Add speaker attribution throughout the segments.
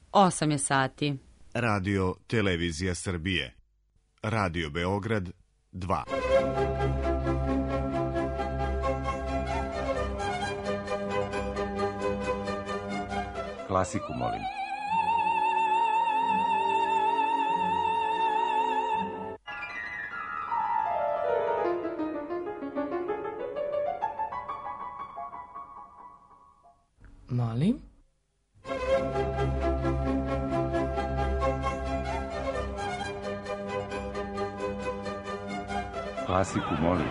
Speaker 1: 8 je sati.
Speaker 2: Radio Televizija Srbije. Radio Beograd 2.
Speaker 3: Klasiku, molim.
Speaker 4: Molim?
Speaker 3: Klasiku, molim.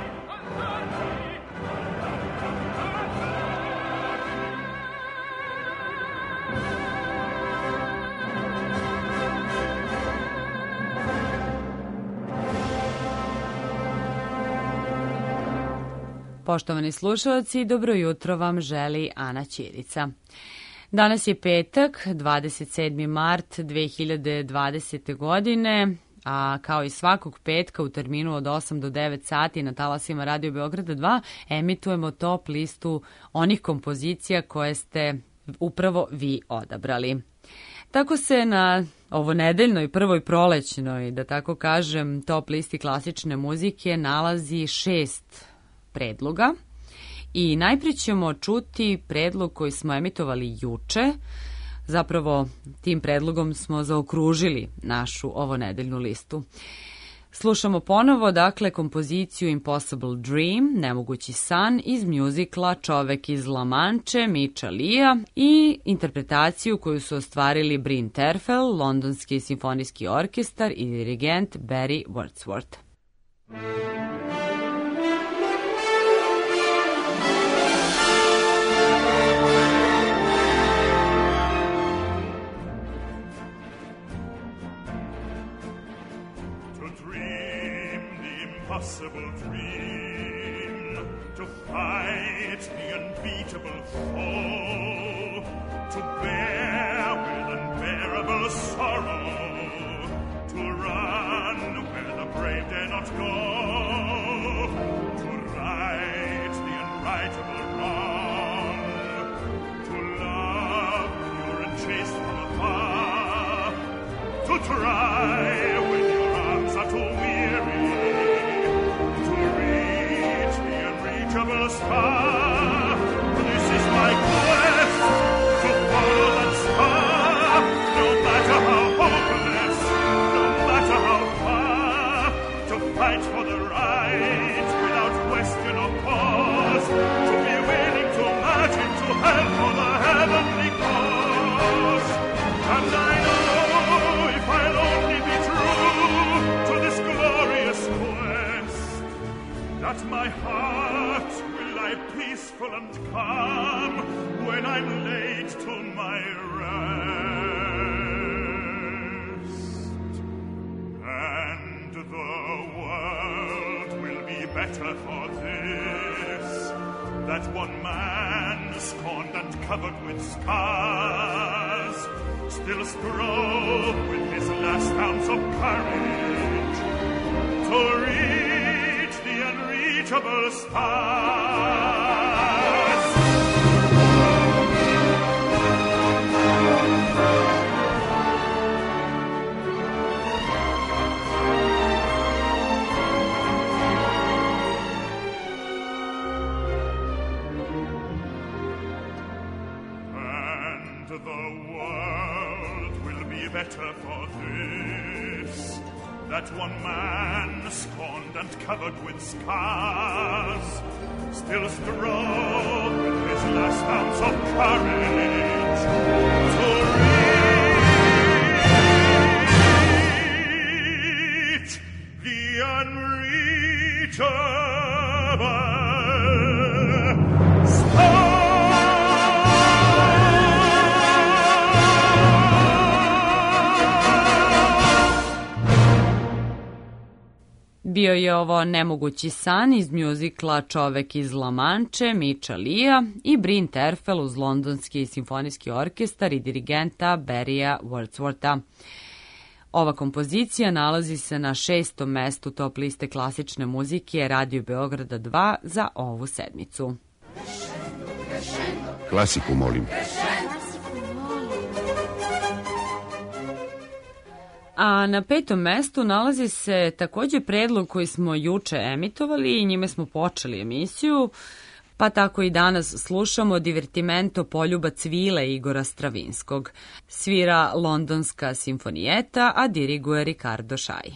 Speaker 1: Poštovani slušalci, dobro jutro vam želi Ana Ćirica. Danas je petak, 27. mart 2020. godine, a kao i svakog petka u terminu od 8 do 9 sati na talasima Radio Beograda 2 emitujemo top listu onih kompozicija koje ste upravo vi odabrali. Tako se na ovonedeljnoj prvoj prolećnoj, da tako kažem, top listi klasične muzike nalazi 6 predloga i najprije ćemo čuti predlog koji smo emitovali juče. Zapravo tim predlogom smo zaokružili našu ovonedeljnu listu. Slušamo ponovo, dakle, kompoziciju Impossible Dream, Nemogući san iz mjuzikla Čovek iz La Manče, Miča Lija i interpretaciju koju su ostvarili Bryn Terfel, Londonski simfonijski orkestar i dirigent Barry Wordsworth.
Speaker 5: Impossible dream, to fight the unbeatable foe, to bear with unbearable sorrow, to run where the brave dare not go, to right the unrightable wrong, to love pure and chaste from afar, to try when your arms are too weary, star. This is my quest, to follow that star, no matter how hopeless, no matter how far, to fight for the right without question or pause, to be willing to march into hell for the heavenly cause. And I know if I'll only be true to this glorious quest, that my heart will lie peaceful and calm when I'm laid to my rest. And the world will be better for this, that one man scorned and covered with scars still strove with his last ounce of courage to reach the unreachable stars. And the world will be better for this, that one man scorned and covered with scars still strove with his last ounce of courage to reach the unreachable stars.
Speaker 1: Bio je ovo Nemogući san iz mjuzikla Čovek iz La Manče, Miča Lija i Bryn Terfel uz Londonski simfonijski orkestar i dirigenta Barrya Wordswortha. Ova kompozicija nalazi se na 6. mestu top liste klasične muzike Radio Beograda 2 za ovu sedmicu.
Speaker 3: Klasiku, molim.
Speaker 1: A na 5. mestu nalazi se takođe predlog koji smo juče emitovali i njime smo počeli emisiju, pa tako i danas slušamo divertimento Poljuba Cvile Igora Stravinskog. Svira Londonska simfonijeta, a diriguje Ricardo Šaj.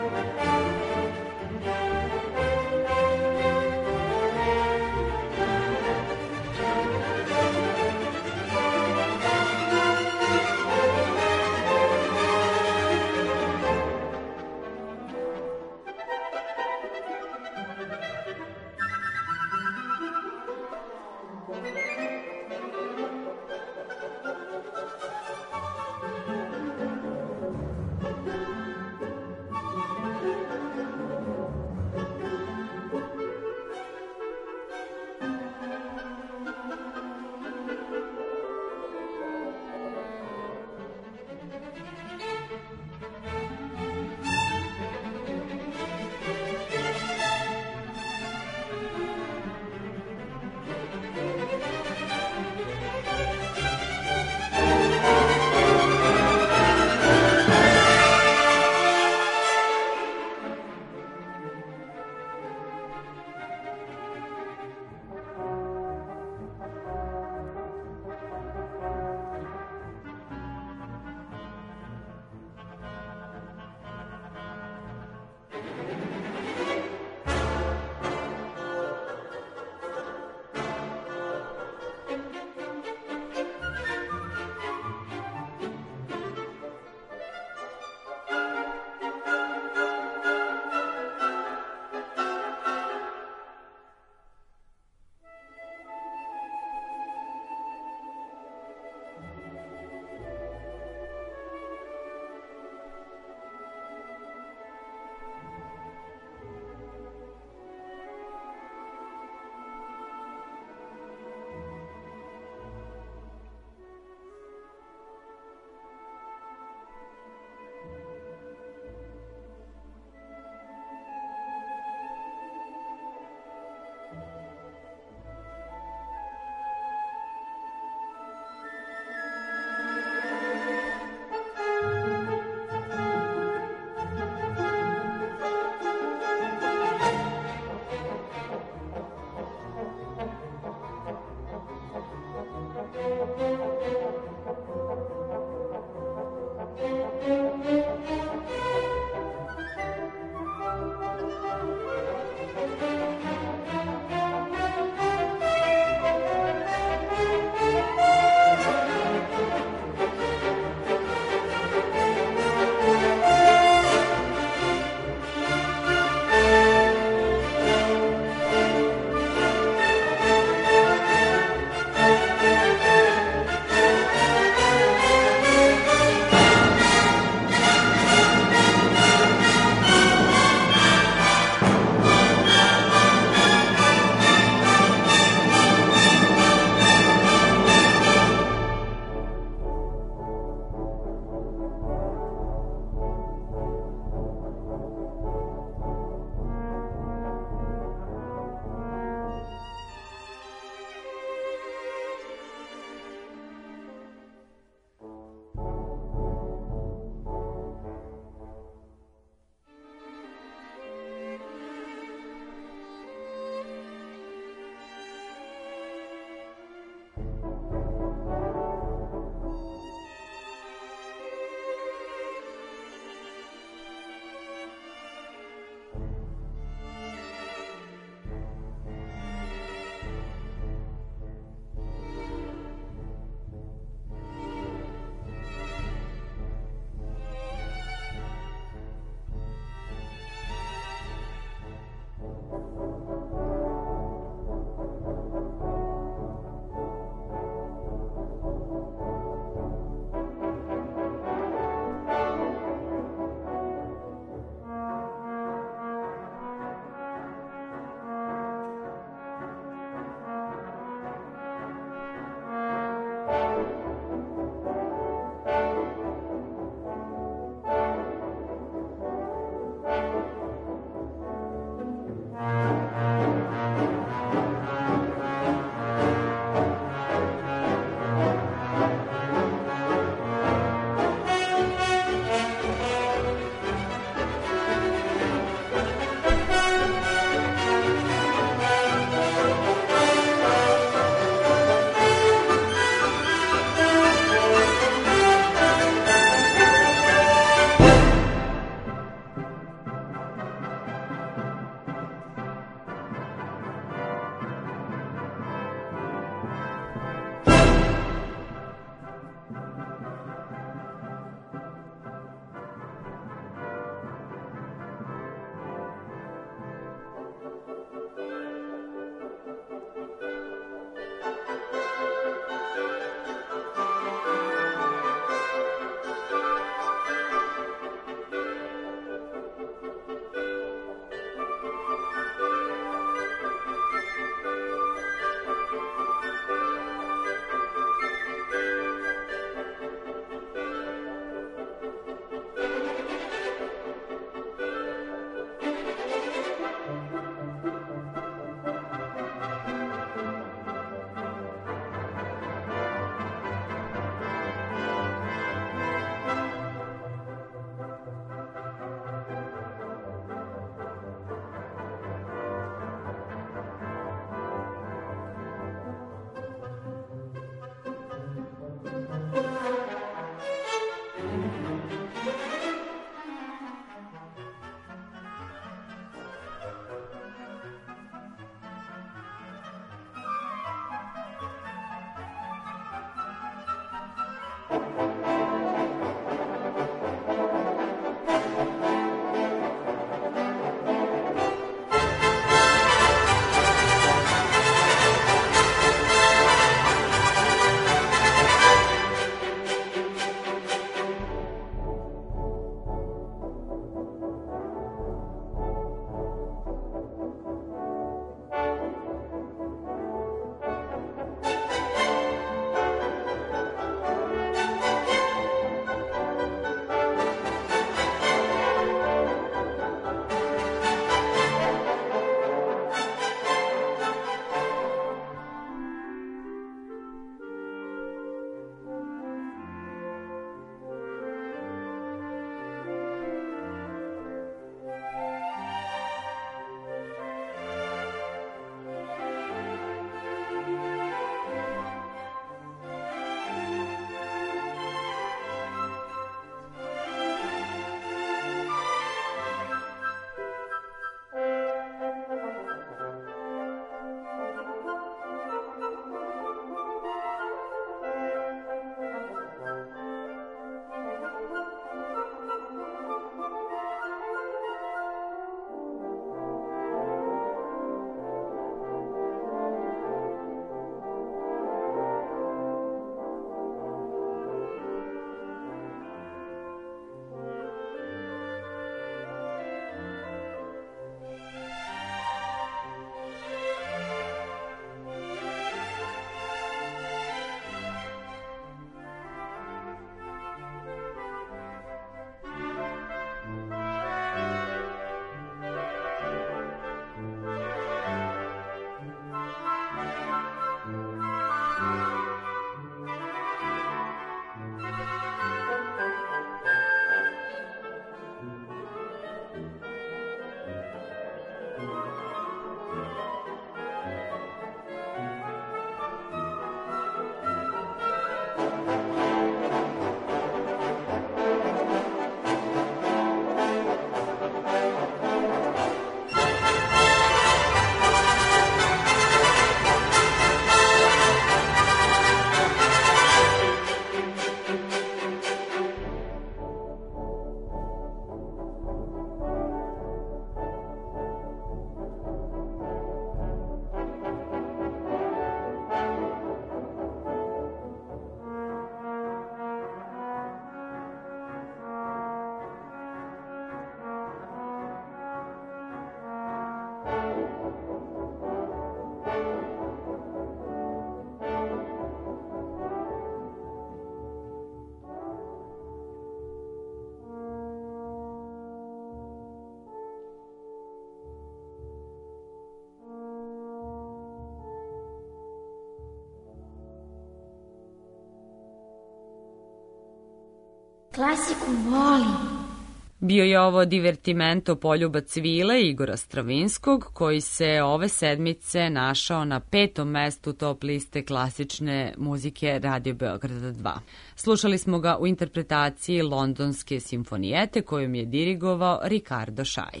Speaker 3: Klasiku volim.
Speaker 1: Bio je ovo divertimento Poljuba Cvile Igora Stravinskog, koji se ove sedmice našao na 5. mestu top liste klasične muzike Radio Beograda 2. Slušali smo ga u interpretaciji Londonske simfonijete kojom je dirigovao Ricardo Šaj.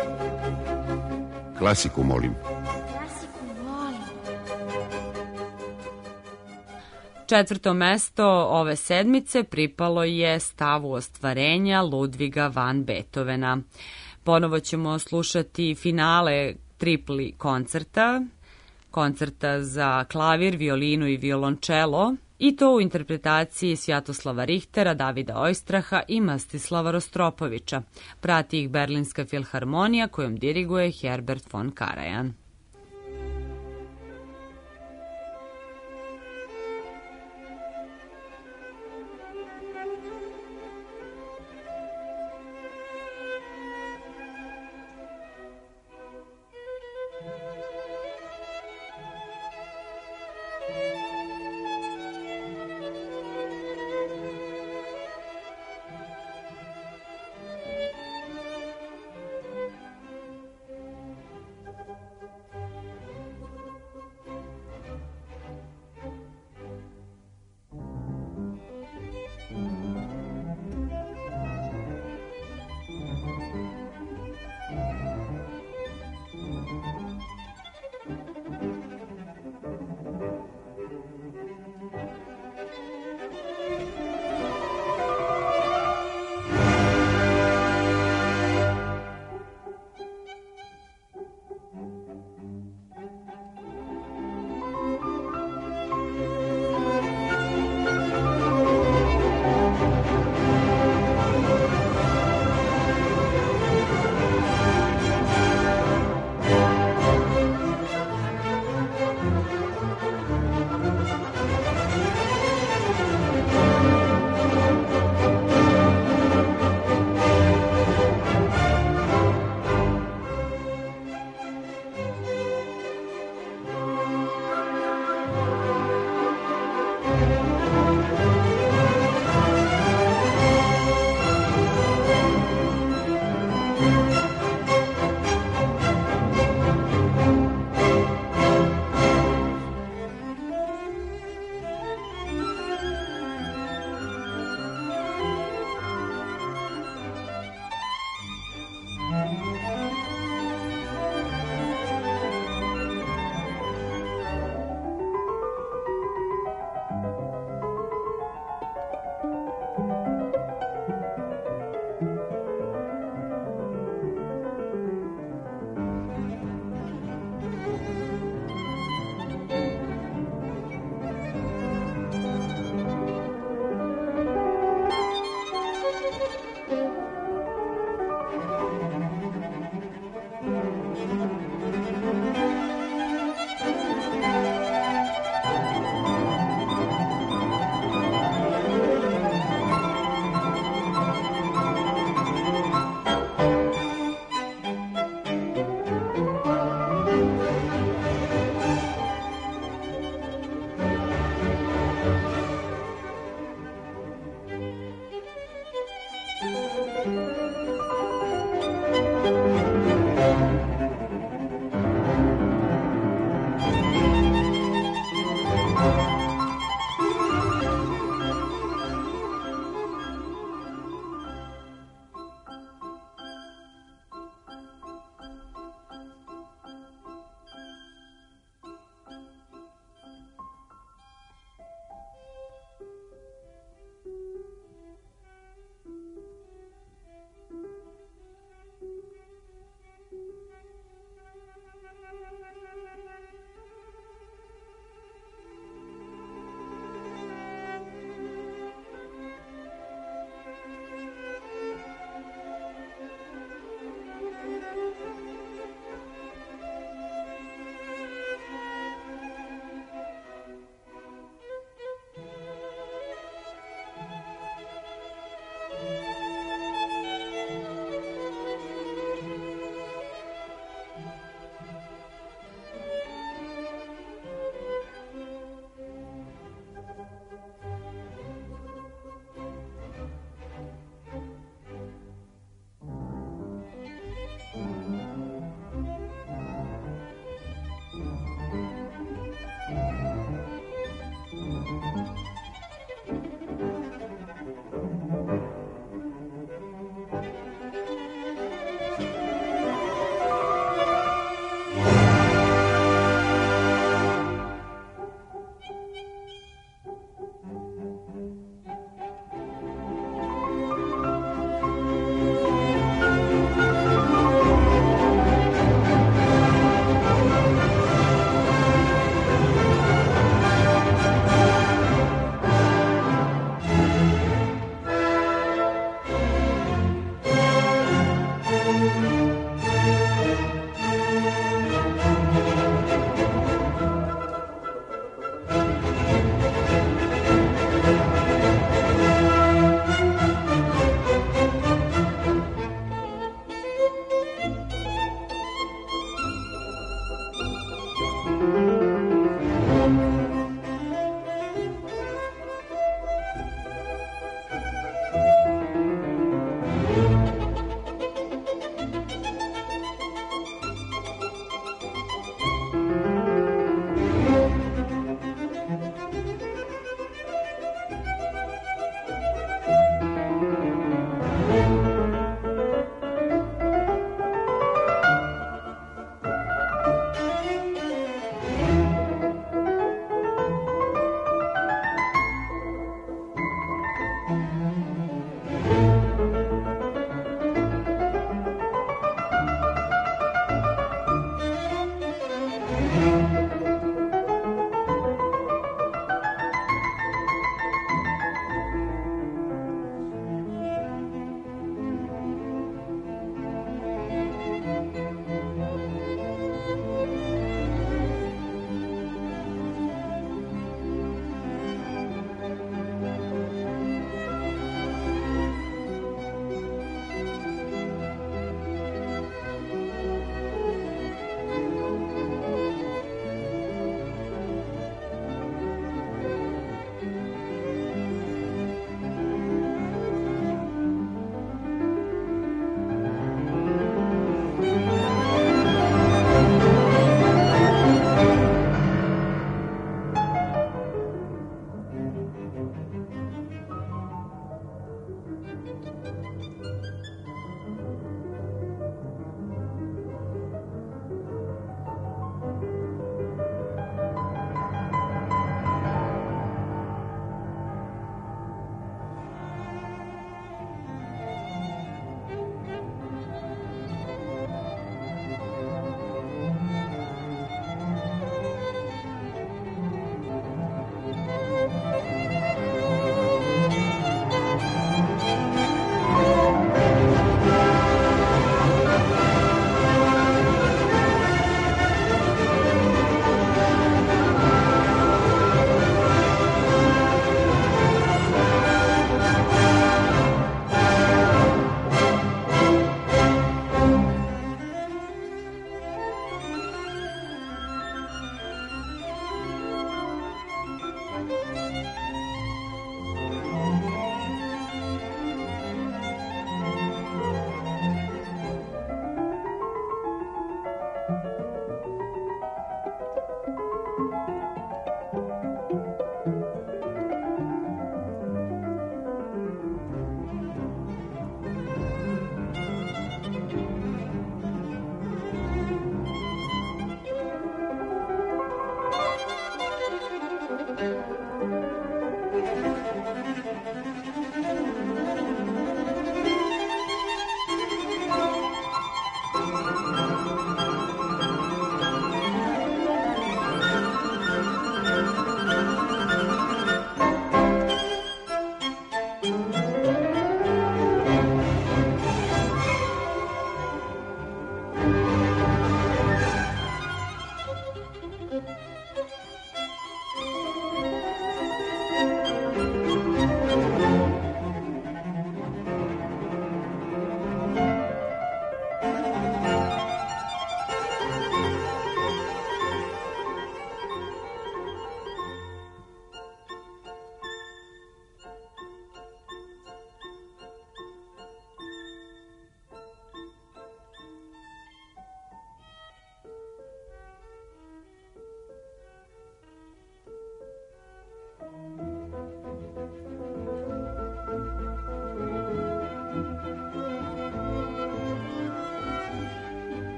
Speaker 4: Klasiku molim.
Speaker 1: Četvrto mesto ove sedmice pripalo je Stavu ostvarenja Ludviga van Beethovena. Ponovo ćemo slušati finale tripli koncerta za klavir, violinu i violončelo, i to u interpretaciji Svjatoslava Richtera, Davida Ojstraha i Mstislava Rostropovića. Prati ih Berlinska filharmonija kojom diriguje Herbert von Karajan.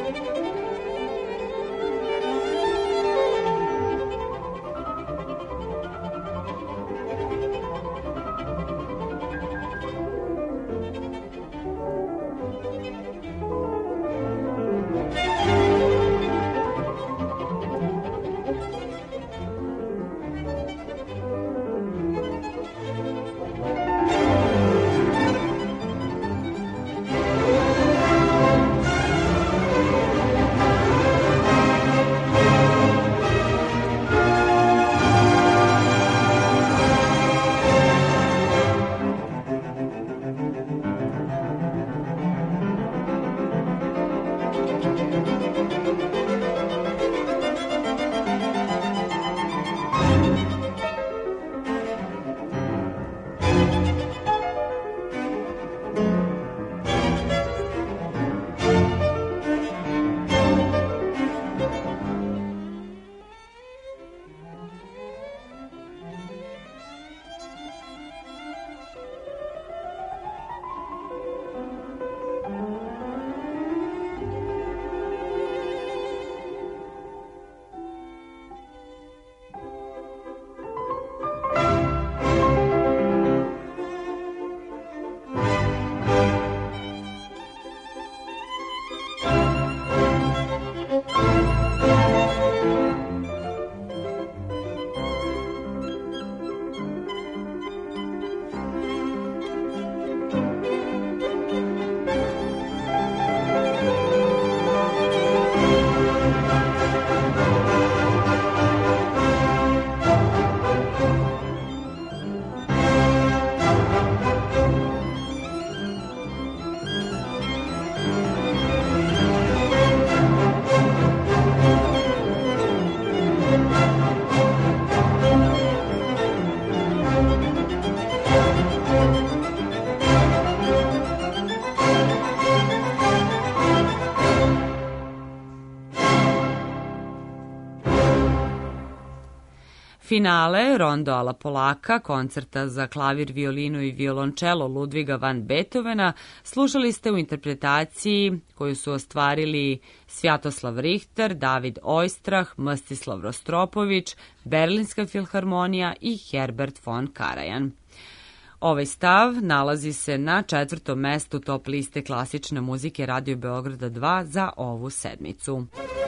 Speaker 1: Finale Rondo alla Polaka, koncerta za klavir, violinu i violončelo Ludviga van Beethovena, slušali ste u interpretaciji koju su ostvarili Svjatoslav Richter, David Oistrah, Mstislav Rostropović, Berlinska filharmonija i Herbert von Karajan. Ovaj stav nalazi se na 4. mestu top liste klasične muzike Radio Beograda 2 za ovu sedmicu.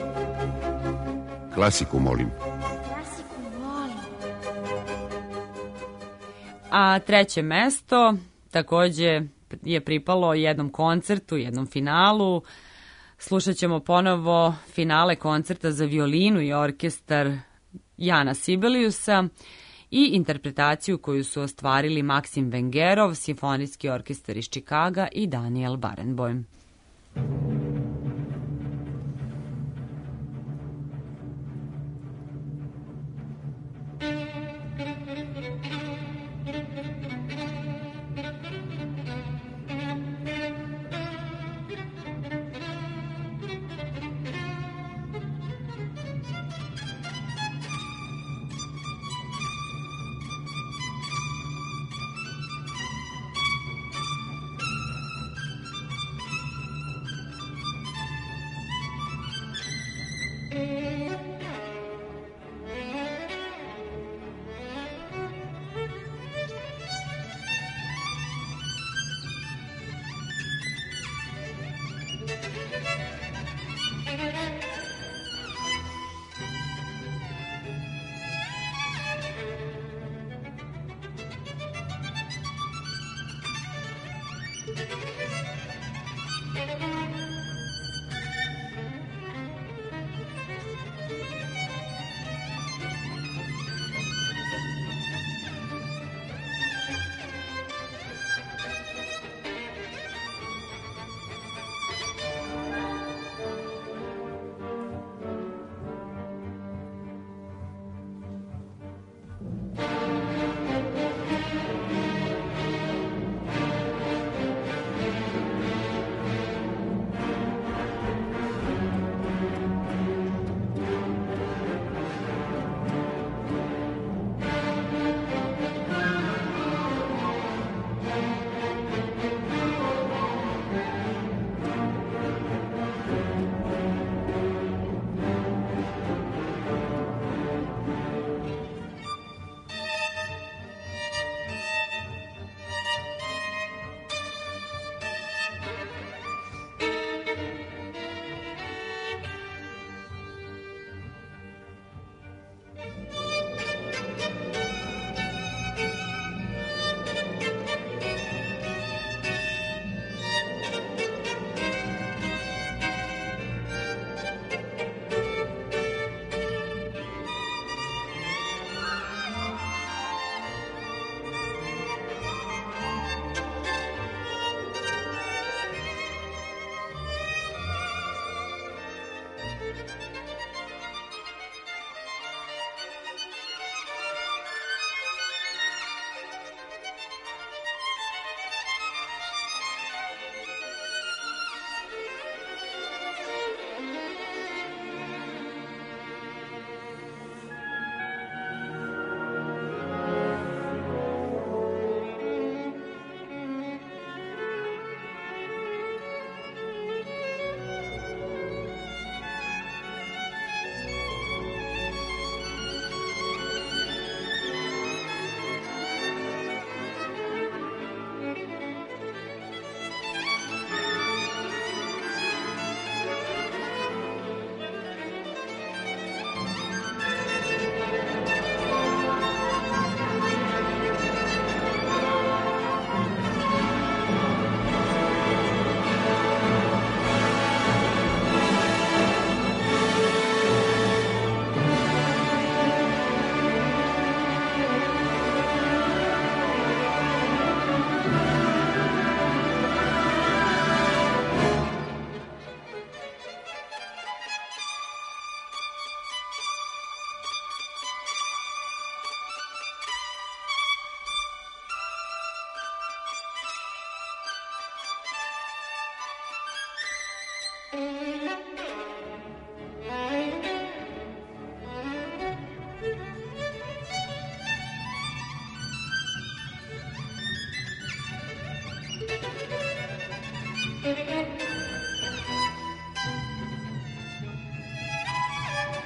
Speaker 4: Klasiku, molim.
Speaker 1: A 3. mesto takođe je pripalo jednom koncertu, jednom finalu. Slušat ćemo ponovo finale koncerta za violinu i orkestar Jana Sibeliusa i interpretaciju koju su ostvarili Maksim Vengerov, Simfonijski orkestar iz Čikaga i Daniel Barenboim.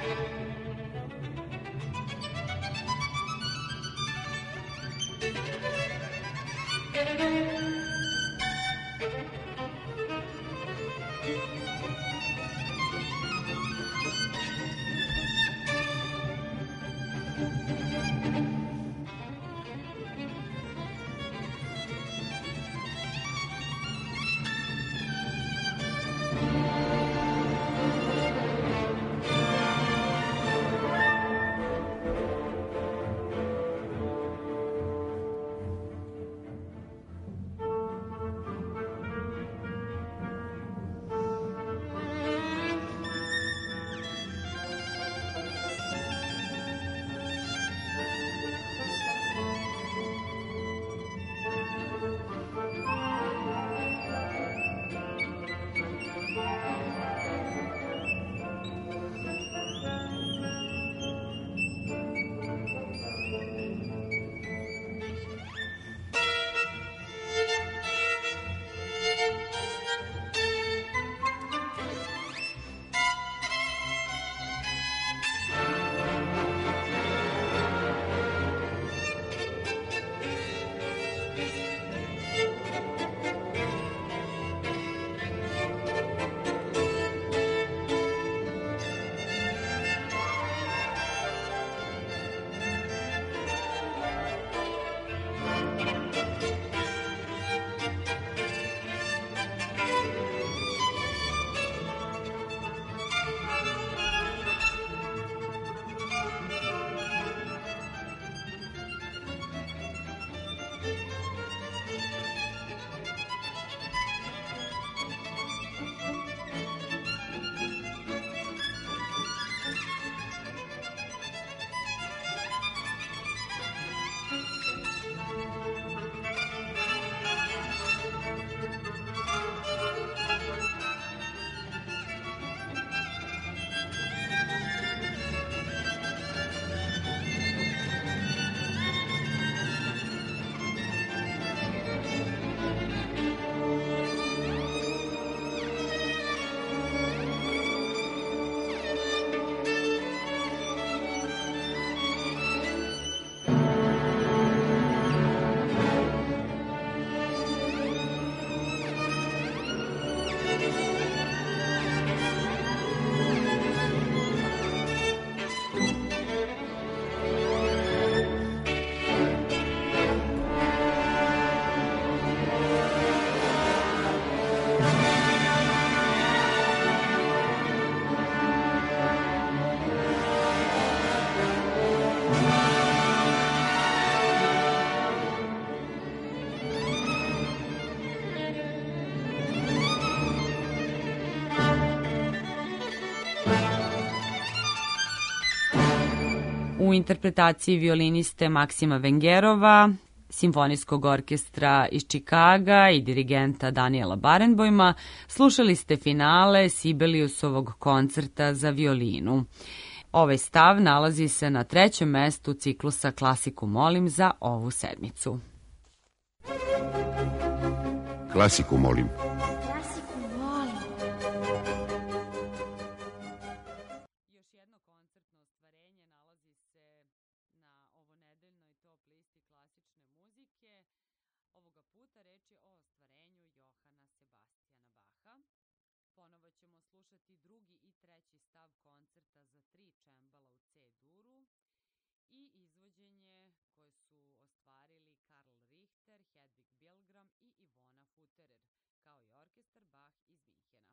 Speaker 1: u interpretaciji violiniste Maksima Vengerova, Simfonijskog orkestra iz Čikaga i dirigenta Daniela Barenboima, slušali ste finale Sibeliusovog koncerta za violinu. Ovaj stav nalazi se na 3. mestu ciklusa Klasiku molim za ovu sedmicu.
Speaker 4: Klasiku molim.
Speaker 3: Klasiku volim.
Speaker 1: Još jedno koncertno ostvarenje nalazi se na ovonedeljnoj top listi klasične muzike. Ovoga puta reč je o ostvarenju Johana Sebastijana Baha. Ponovo ćemo slušati drugi i treći stav koncerta za 3 čembala u C-duru i izvođenje koje su ostvarili Karl Richter, Hedvig Bjelgram i Ivona Futterer, kao i orkestar Bach iz Minhena.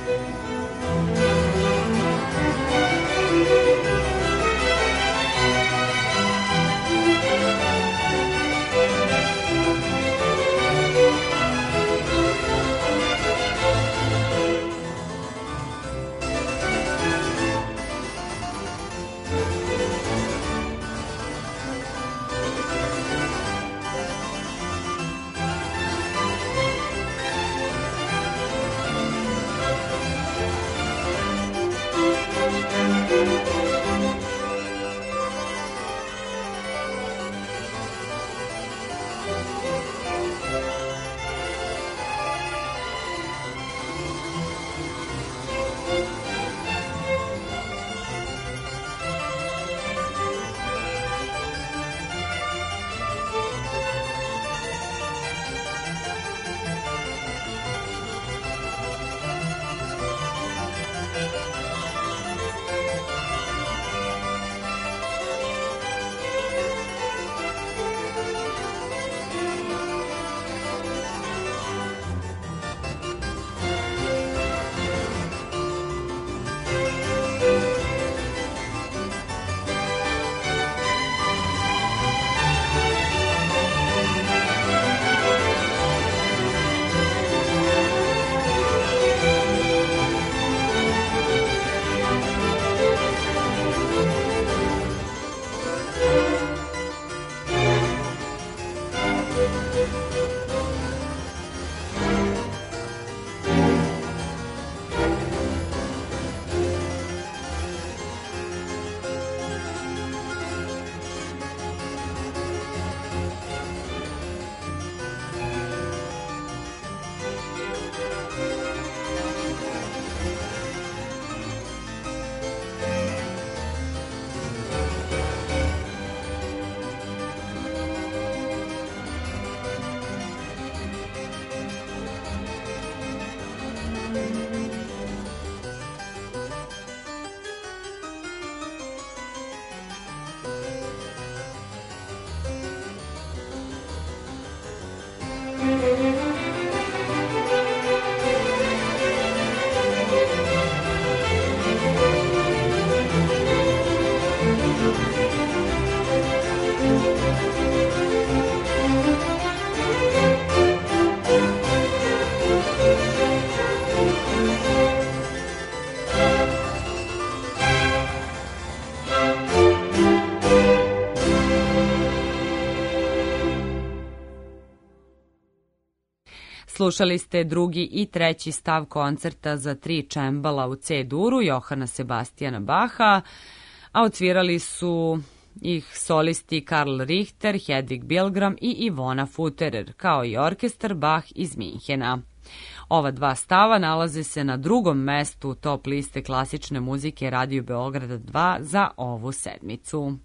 Speaker 1: Slušali ste drugi i treći stav koncerta za 3 čembala u C-duru Johana Sebastijana Baha, a odsvirali su ih solisti Karl Richter, Hedvig Bilgram i Ivona Futterer, kao i orkestar Bach iz Minhena. Ova 2 stava nalaze se na 2. mestu top liste klasične muzike Radio Beograda 2 za ovu sedmicu.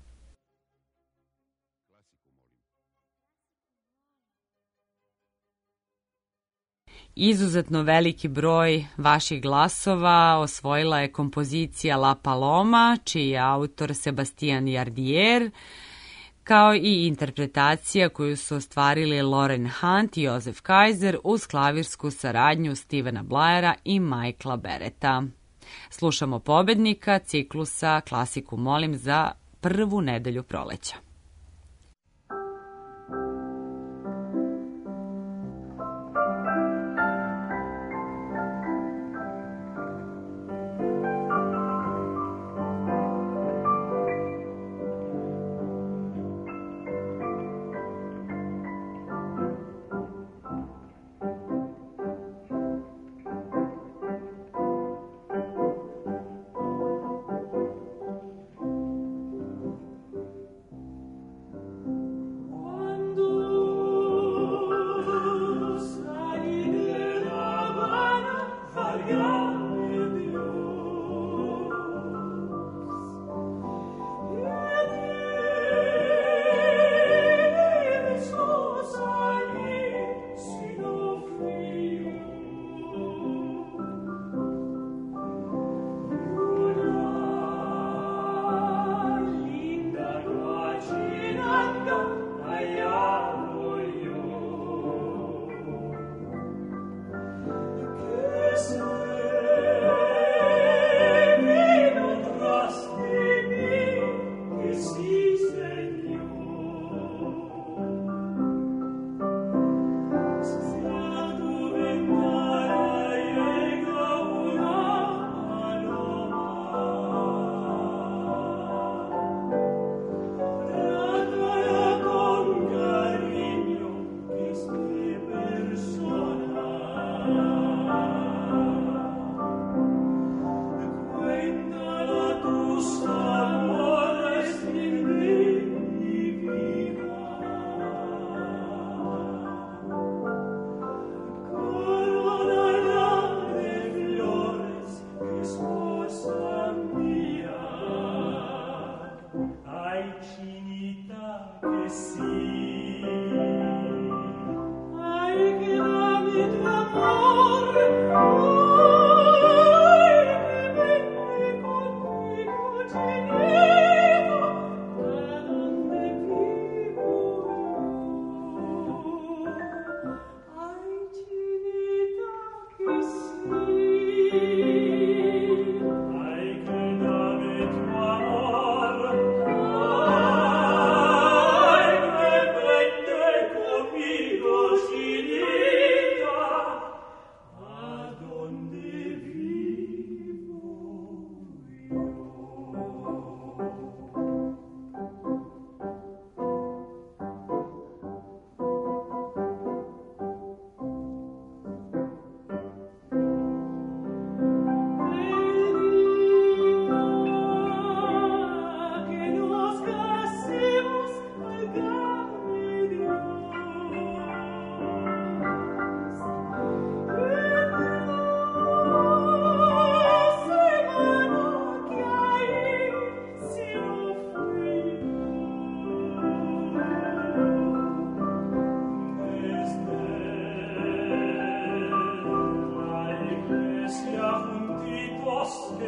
Speaker 1: Izuzetno veliki broj vaših glasova osvojila je kompozicija La Paloma, čiji je autor Sebastian Jardier, kao i interpretacija koju su ostvarili Lauren Hunt i Josef Kaiser uz klavirsku saradnju Stevena Blayera i Michaela Beretta. Slušamo pobednika ciklusa Klasiku molim za prvu nedelju proleća.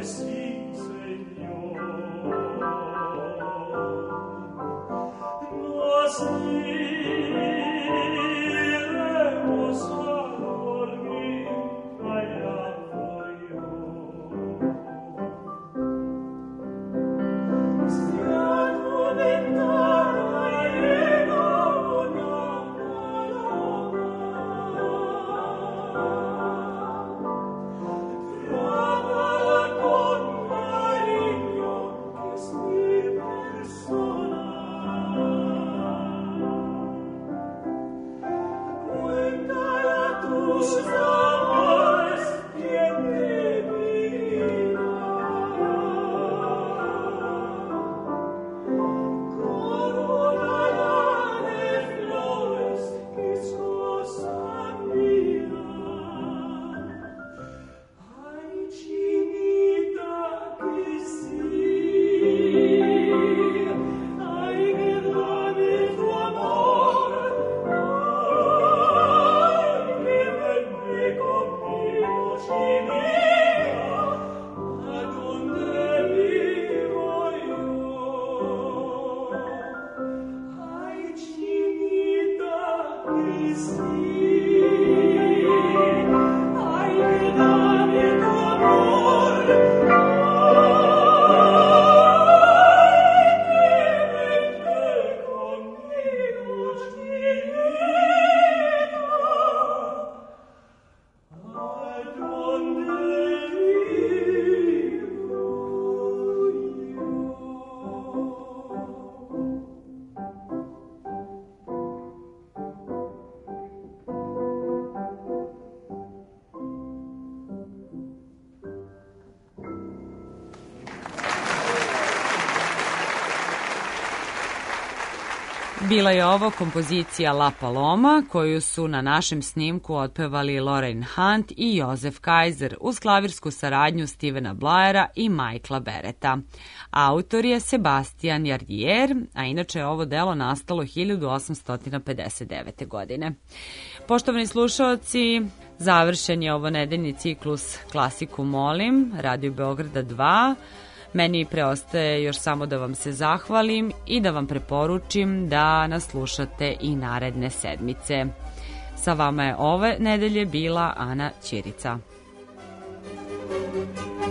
Speaker 1: Bila je ovo kompozicija La Paloma, koju su na našem snimku otpevali Lorraine Hunt i Josef Kaiser uz klavirsku saradnju Stevena Blyera i Michaela Beretta. Autor je Sebastian Jardier, a inače je ovo delo nastalo 1859. godine. Poštovani slušaoci, završen je ovo nedeljni ciklus Klasiku molim, Radio Beograda 2. Meni preostaje još samo da vam se zahvalim i da vam preporučim da nas slušate i naredne sedmice. Sa vama je ove nedelje bila Ana Ćirica.